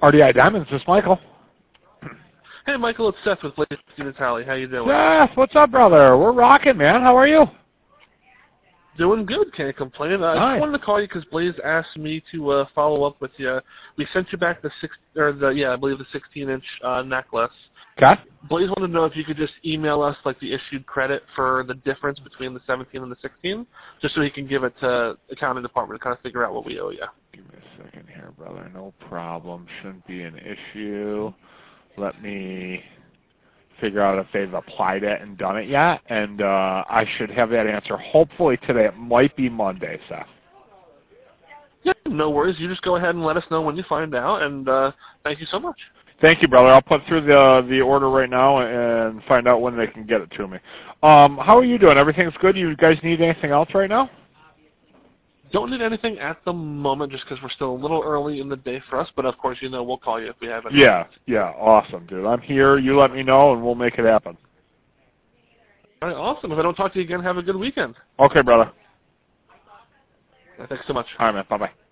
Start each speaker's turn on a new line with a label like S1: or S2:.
S1: RDI Diamonds, this is Michael.
S2: Hey, Michael, it's Seth with Blaze Natali. How you doing?
S1: Seth, what's up, brother? We're rocking, man. How are you?
S2: Doing good. Can't complain. I
S1: Nice.
S2: just wanted to call you because Blaze asked me to follow up with you. We sent you back the 16-inch necklace.
S1: Okay.
S2: Blaze wanted to know if you could just email us like the issued credit for the difference between the 17 and the 16, just so he can give it to the accounting department to kind of figure out what we owe you.
S1: Give me a second here, brother. No problem. Shouldn't be an issue. Let me figure out if they've applied it and done it yet, and I should have that answer hopefully today. It might be Monday, Seth.
S2: Yeah, no worries. You just go ahead and let us know when you find out, and thank you so much.
S1: Thank you, brother. I'll put through the order right now and find out when they can get it to me. How are you doing? Everything's good? You guys need anything else right now?
S2: Don't need anything at the moment just because we're still a little early in the day for us, but of course, we'll call you if we have anything.
S1: Yeah, awesome, dude. I'm here. You let me know, and we'll make it happen.
S2: All right, awesome. If I don't talk to you again, have a good weekend.
S1: Okay, brother.
S2: Thanks so much.
S1: All right, man. Bye-bye.